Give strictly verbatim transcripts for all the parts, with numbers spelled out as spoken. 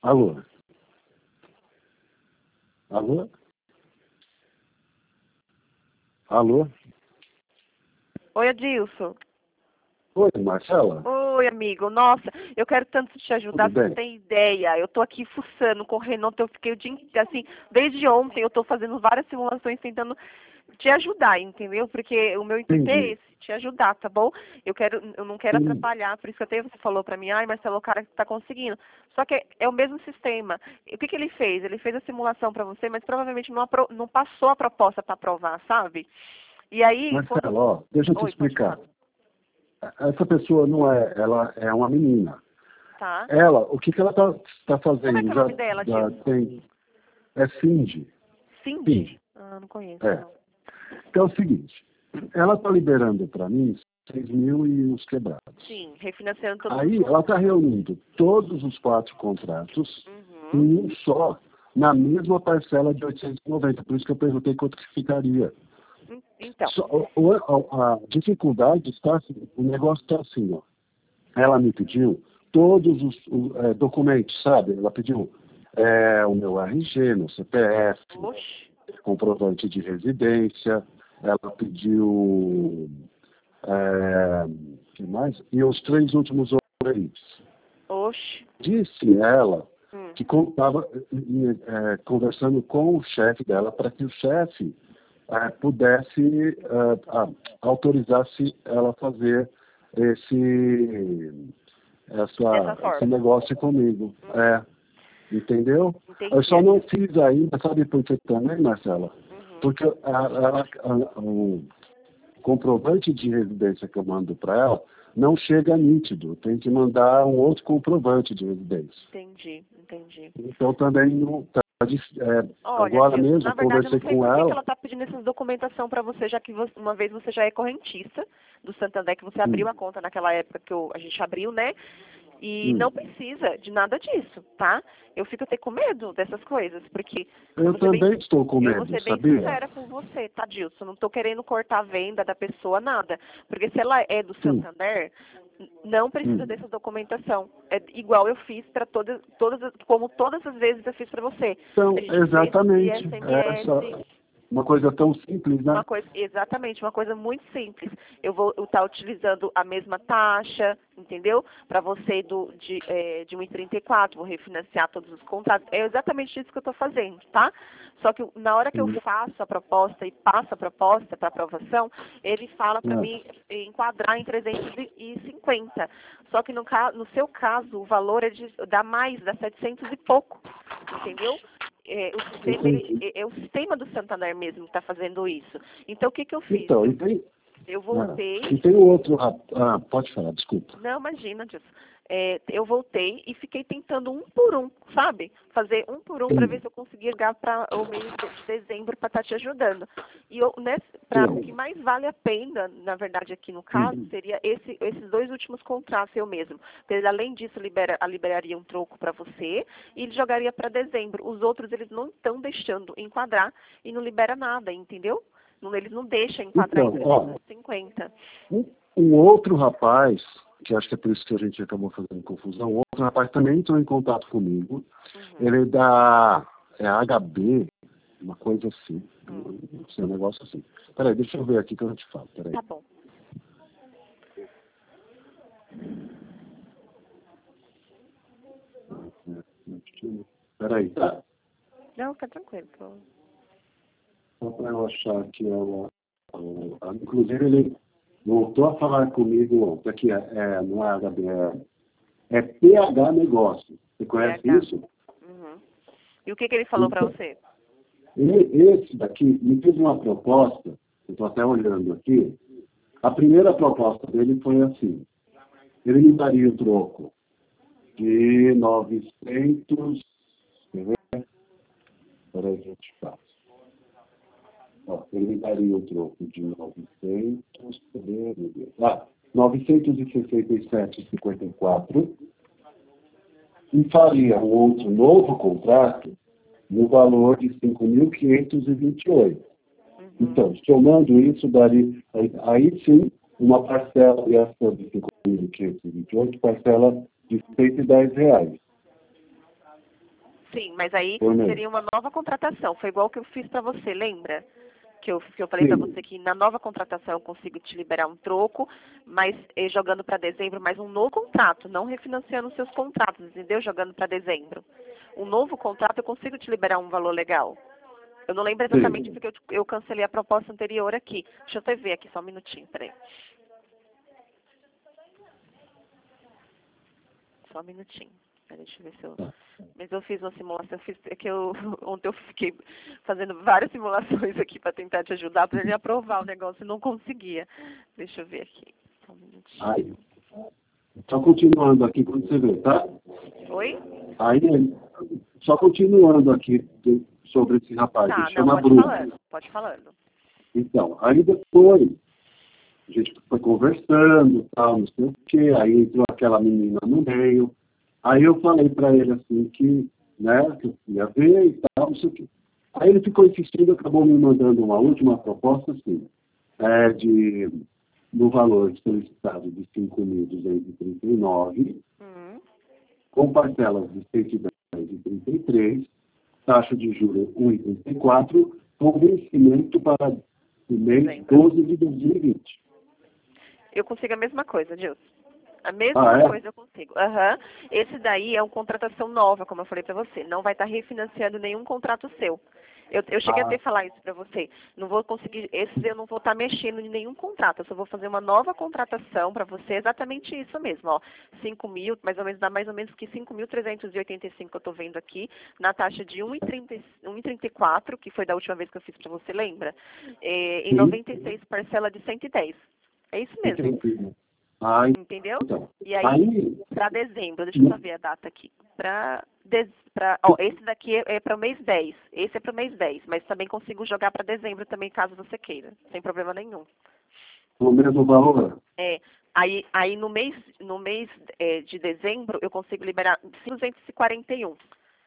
Alô? Alô? Alô? Oi, Adilson. Oi, Marcela? Oi, amigo. Nossa, eu quero tanto te ajudar, Tudo você não bem? tem ideia. Eu tô aqui fuçando, correndo, ontem eu fiquei o dia inteiro, assim, desde ontem eu tô fazendo várias simulações tentando te ajudar, entendeu? Porque o meu intuito é Entendi. esse, te ajudar, tá bom? Eu quero, eu não quero Sim. atrapalhar, por isso que até você falou pra mim, ai, Marcelo, o cara tá conseguindo. Só que é o mesmo sistema. E o que que ele fez? Ele fez a simulação pra você, mas provavelmente não, apro- não passou a proposta pra aprovar, sabe? E aí, quando... Marcela, ó, deixa eu te Oi, pode explicar. falar. Essa pessoa não é, ela é uma menina. Tá? Ela, o que, que ela está tá tá Como é que fazendo? é o Já, nome dela, já Adilson? tem. É Cindy. Cindy? Cindy. Ah, não conheço, É. não. Então é o seguinte, ela está liberando para mim seis mil e uns quebrados. Sim, refinanciando todos os Aí ela está contratos. reunindo todos os quatro contratos em Uhum. um só, na mesma parcela de oitocentos e noventa. Por isso que eu perguntei quanto que ficaria. En- Então, Só- o- o- a, a dificuldade está assim, o negócio está assim, ó. Ela me pediu todos os o, é, documentos, sabe? Ela pediu é, o meu R G, meu C P F, oxe, comprovante de residência, ela pediu é, que mais? E os três últimos operantes. oxe. Disse ela Hum. que estava é, conversando com o chefe dela para que o chefe é, pudesse é, a, autorizasse ela a fazer esse, Dessa essa, esse forma. negócio comigo. Uhum. É, entendeu? Eu Entendi, só não Adilson. fiz ainda, sabe por que também, Marcela? Uhum. Porque a, a, a, o comprovante de residência que eu mando para ela não chega nítido. Tem que mandar um outro comprovante de residência. Entendi, entendi. Então também não tá, é, Olha, agora Adilson, mesmo na verdade eu conversei não sei com por que que ela. ela está pedindo essa documentação para você, já que você- uma vez você já é correntista do Santander, que você Hum, abriu a conta naquela época que eu- a gente abriu, né? E hum. não precisa de nada disso, tá? Eu fico até com medo dessas coisas, porque eu Eu vou ser bem, também estou com eu vou medo, ser bem sabia? sincera com você, tá, Dilson? Eu não tô querendo cortar a venda da pessoa, nada. Porque se ela é do Sim. Santander, n- não precisa Hum. dessa documentação. É igual eu fiz para todas, todas, as- como todas as vezes eu fiz para você. A Então, gente fez o exatamente. I S M S, Essa, uma coisa tão simples, né? uma coisa, exatamente, uma coisa muito simples. Eu vou estar utilizando a mesma taxa, entendeu? Para você do, de, é, de um e trinta e quatro, vou refinanciar todos os contratos. É exatamente isso que eu estou fazendo, tá? Só que na hora que eu Hum. faço a proposta e passo a proposta para aprovação, ele fala para É. mim enquadrar em trezentos e cinquenta. Só que no, ca- no seu caso, o valor é de, dá mais, dá setecentos e pouco, entendeu? É, o sistema, ele, Entendi. é, é o sistema do Santander mesmo que está fazendo isso. Então, o que, que eu fiz? Então, e Eu, tem, eu ah, voltei. e tem o outro rap- ah, pode falar, desculpa. Não, imagina, Dilson. É, eu voltei e fiquei tentando um por um, sabe? Fazer um por um para ver Sim, se eu conseguia ligar para o mês de de dezembro para estar te ajudando. E eu, nesse, pra, o que sim. mais vale a pena, na verdade, aqui no caso, Uhum. seria esse, esses dois últimos contratos eu mesmo. Ele, além disso, libera, a liberaria um troco para você e ele jogaria para dezembro. Os outros, eles não estão deixando enquadrar e não libera nada, entendeu? Não, eles não deixam enquadrar em Então, ó, trezentos e cinquenta. um, um outro rapaz, que acho que é por isso que a gente acabou fazendo confusão, um outro rapaz também entrou em contato comigo. Uhum. Ele é da é H B, uma coisa assim. Hum. Não sei, um negócio assim. Peraí, deixa eu ver aqui que eu te falo. Peraí. Tá bom. Peraí, tá? Não, fica tranquilo. Tô... Só para eu achar que ela. o- a- Inclusive, ele voltou a falar comigo ontem. Aqui, é, é, não é H B, é, é P H Negócio. Você conhece P H. isso? Uhum. E o que, que ele falou para Então, você? ele, esse daqui me fez uma proposta, eu estou até olhando aqui. A primeira proposta dele foi assim: ele me daria o troco de novecentos. Quer ver? Peraí, que eu te faço. Ó, ele me daria o troco de novecentos. Ah, novecentos e sessenta e sete vírgula cinquenta e quatro e faria um outro novo contrato no valor de cinco mil quinhentos e vinte e oito. Uhum. Então, somando isso, daria, aí, aí sim, uma parcela dessa de cinco mil quinhentos e vinte e oito, parcela de cento e dez reais. Sim, mas aí Por mês. seria uma nova contratação. Foi igual que eu fiz para você, lembra? Que eu, que eu falei para você que na nova contratação eu consigo te liberar um troco, mas eh, jogando para dezembro mais um novo contrato, não refinanciando os seus contratos, entendeu? Jogando para dezembro. Um novo contrato eu consigo te liberar um valor legal. Eu não lembro exatamente Sim. porque eu, eu cancelei a proposta anterior aqui. Deixa eu até ver aqui, só um minutinho, peraí. Só um minutinho. Peraí, deixa eu ver se eu... Mas eu fiz uma simulação, eu fiz, é que eu, ontem eu fiquei fazendo várias simulações aqui para tentar te ajudar, para ele aprovar o negócio e não conseguia. Deixa eu ver aqui. Só um minutinho. Aí, só continuando aqui, quando você vê, tá? Oi? Aí, só continuando aqui de- sobre esse rapaz, Tá, ele não, chama pode Bruno. falando, pode falando. Então, aí depois, a gente foi conversando, tal, não sei o quê, aí entrou aquela menina no meio, aí eu falei para ele assim que, né, que eu ia ver e tal, não sei o quê. Aí ele ficou insistindo, acabou me mandando uma última proposta, assim, é, de, no valor solicitado de cinco mil duzentos e trinta e nove, Uhum. com parcelas de cento e dez e trinta e três, taxa de juros um vírgula trinta e quatro, com vencimento para o mês Dezembro. doze de dois mil e vinte. Eu consigo a mesma coisa, Gilson. A mesma Ah, é? coisa eu consigo. Aham. Esse daí é uma contratação nova, como eu falei para você. Não vai estar refinanciando nenhum contrato seu. Eu, eu cheguei Ah, até a falar isso para você. Não vou conseguir, esses eu não vou estar mexendo em nenhum contrato. Eu só vou fazer uma nova contratação para você, exatamente isso mesmo, ó. cinco mil, mais ou menos, dá mais ou menos que cinco mil trezentos e oitenta e cinco que eu estou vendo aqui, na taxa de um vírgula trinta e quatro, que foi da última vez que eu fiz para você, lembra? É, em sim, noventa e seis parcela de cento e dez. É isso mesmo. entendi. Ah, Entendeu? então. E aí, Aí, para dezembro, deixa eu só ver a data aqui. Para ó, esse daqui é, é para o mês dez. Esse é para o mês dez, mas também consigo jogar para dezembro também, caso você queira, sem problema nenhum. o mesmo valor? É, aí, aí no mês, no mês é, de dezembro eu consigo liberar duzentos e quarenta e um.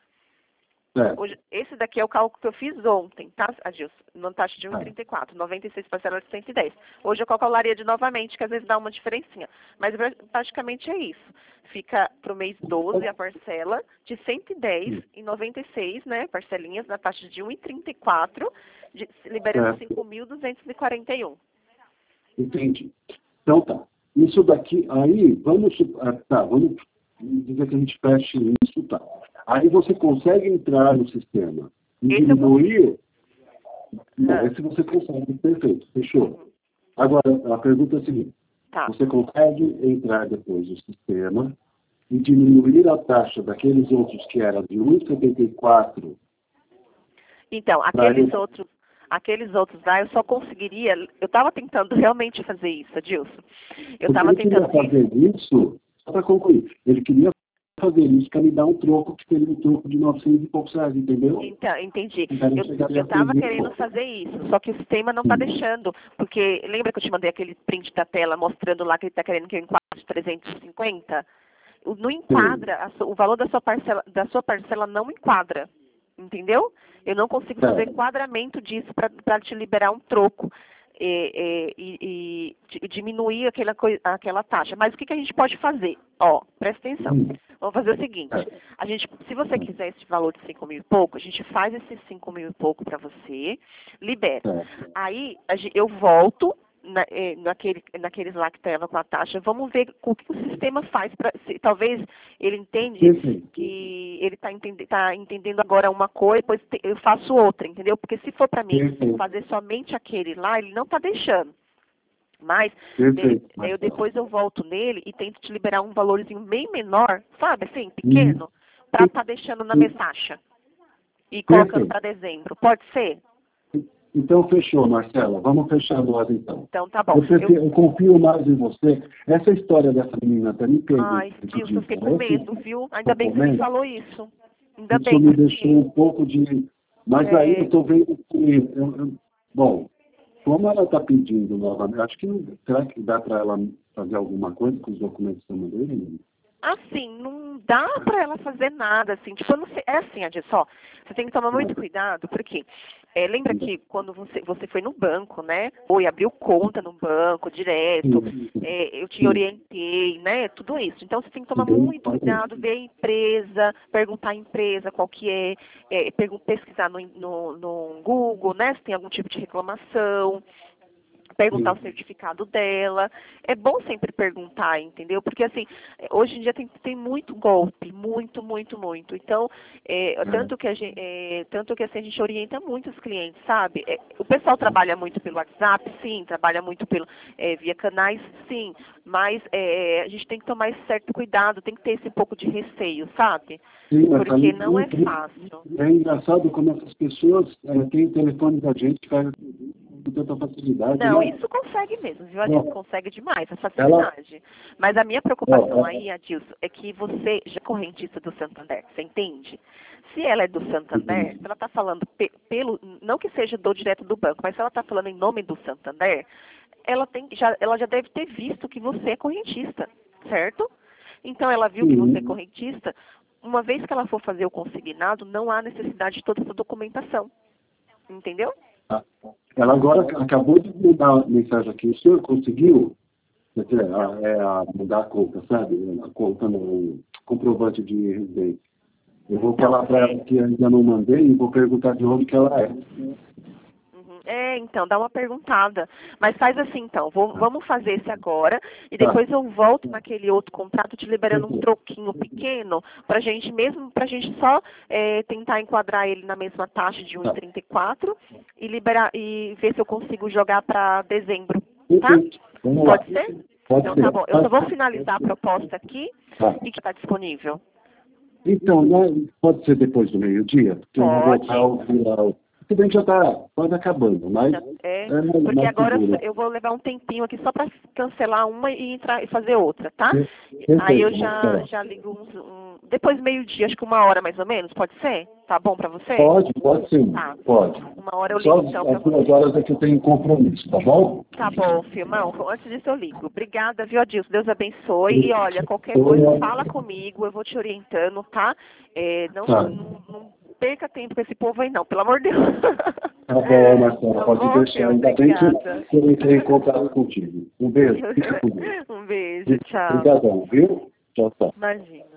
Certo. Hoje, esse daqui é o cálculo que eu fiz ontem, tá, Adilson? Na taxa de um Ah, vírgula trinta e quatro, noventa e seis parcelas de cento e dez. Hoje eu calcularia de novamente, que às vezes dá uma diferencinha. Mas pra- praticamente é isso. Fica para o mês doze a parcela de cento e dez e noventa e seis, né, parcelinhas na taxa de um vírgula trinta e quatro, de, liberando certo. cinco mil duzentos e quarenta e um. Entendi. Então tá. Isso daqui, aí, vamos, sup- ah, tá, vamos dizer que a gente feche isso, tá. Aí você consegue entrar no sistema e Esse eu consigo. diminuir. Não, Ah, esse você consegue, perfeito, fechou. Agora, a pergunta é a seguinte: tá. você consegue entrar depois no sistema e diminuir a taxa daqueles outros que era de um vírgula setenta e quatro Então, para aqueles outros, aqueles outros lá, eu só conseguiria. Eu estava tentando realmente fazer isso, Adilson. Eu porque estava ele queria tentando. fazer isso, só para concluir, ele queria fazer isso para me dar um troco que seria um troco de novecentos e poucos reais, entendeu? Então, entendi. Então não Eu chegaria eu a ser estava mil e querendo pouco. fazer isso, só que o sistema não está deixando. Porque lembra que eu te mandei aquele print da tela mostrando lá que ele está querendo que eu enquadre de trezentos e cinquenta? O- Não enquadra, a su- o valor da sua parcela, da sua parcela não enquadra. Entendeu? Eu não consigo fazer Certo. enquadramento disso para te liberar um troco. E, e- e- e di- diminuir aquela, coi- aquela taxa. Mas o que, que a gente pode fazer? Ó, presta atenção. Hum, Vamos fazer o seguinte. certo. A gente, se você quiser esse valor de cinco mil e pouco, a gente faz esses cinco mil e pouco para você, libera. Certo. Aí a gen- eu volto na, eh, naquele, naqueles lá que estava com a taxa. Vamos ver o que o sistema faz. Pra, se, talvez ele entende Perfeito. que ele está entende, tá entendendo agora uma coisa, depois te- eu faço outra, entendeu? Porque se for para mim Perfeito. fazer somente aquele lá, ele não está deixando. Mas Perfeito. de- eu, depois eu volto nele e tento te liberar um valorzinho bem menor, sabe, assim, Hum, pequeno, para estar deixando na sim. mesma taxa e colocando Perfeito. para dezembro. Pode ser? Então, fechou, Marcela. Vamos fechar nós, então. Então tá bom. Eu, Eu, prefiro- eu confio mais em você. Essa história dessa menina até me pegou. ai, Dilson, eu fiquei com medo, viu? Ainda bem que você me falou isso. Ainda Isso bem, me porque deixou um pouco de... Mas aí eu é, estou vendo que... eu- eu- Bom, como ela está pedindo novamente, acho que será que dá para ela fazer alguma coisa com os documentos que eu mandei? assim, não, não dá para ela fazer nada, assim, tipo, eu não sei, é assim, Adilson, só, você tem que tomar muito cuidado, porque é, lembra que quando você, você foi no banco, né, ou abriu conta no banco direto, é, eu te orientei, né, tudo isso. Então, você tem que tomar muito cuidado, ver a empresa, perguntar a empresa qual que é, é pergun- pesquisar no, no, no Google, né, se tem algum tipo de reclamação, perguntar o certificado dela. É bom sempre perguntar, entendeu? Porque, assim, hoje em dia tem, tem muito golpe, muito, muito, muito. Então, é, tanto que, a gente, é, tanto que assim, a gente orienta muito os clientes, sabe? É, o pessoal trabalha muito pelo WhatsApp, sim, trabalha muito pelo, é, via canais, sim, mas é, a gente tem que tomar esse certo cuidado, tem que ter esse pouco de receio, sabe? Sim, mas Porque também não é fácil. é engraçado como essas pessoas é, têm o telefone da gente que faz com tanta facilidade, Não, né? isso consegue mesmo, viu, Adilson? Consegue demais, a Ela, facilidade. Mas a minha preocupação ó, aí, Adilson, é que você já é correntista do Santander, você entende? Se ela é do Santander, se ela está falando pe- pelo, não que seja do direto do banco, mas se ela está falando em nome do Santander, ela, tem, já, ela já deve ter visto que você é correntista, certo? Então ela viu que você é sim. correntista, uma vez que ela for fazer o consignado, não há necessidade de toda essa documentação, entendeu? Ela agora acabou de mudar a mensagem aqui. O senhor conseguiu quer dizer, a, é, a mudar a conta, sabe? A conta no comprovante de residência. Eu vou falar para ela que ainda não mandei e vou perguntar de onde que ela é. Uhum. É, então, dá uma perguntada. Mas faz assim, então, vou- vamos fazer esse agora e depois eu volto naquele outro contrato te liberando um troquinho pequeno pra gente mesmo, pra gente só é, tentar enquadrar ele na mesma taxa de um e trinta e quatro e liberar e ver se eu consigo jogar para dezembro, tá? Perfeito. Vamos lá. Pode ser? Pode Então ser. tá bom. Eu só vou finalizar a proposta aqui Tá. e que está disponível. Então, né, pode ser depois do meio-dia? Porque eu vou Pode. voltar ao final. Tudo bem que já está quase acabando, mas Já- É, é mais, porque mais agora seguro. eu vou levar um tempinho aqui só para cancelar uma e entrar e fazer outra, tá? Perfeito, Aí eu vou já, esperar. já ligo uns, um, depois meio-dia, acho que uma hora mais ou menos, pode ser? Tá bom para você? Pode, pode sim, Tá. pode. Uma hora eu Só ligo então para às duas você. horas é que eu tenho compromisso, tá bom? Tá bom, Filmão. Antes disso eu ligo. Obrigada, viu, Adilson? Deus abençoe. E olha, qualquer coisa, fala comigo, eu vou te orientando, tá? É, não, Tá. não, não perca tempo com esse povo aí, não, pelo amor de Deus. Tá bom, Marcela, Tá pode bom, deixar. Fio? Ainda bem que Obrigada. que eu entrei em contato contigo. Um beijo, fica com Deus. Um beijo, tchau. Obrigadão, viu? Tchau, tchau. Imagina.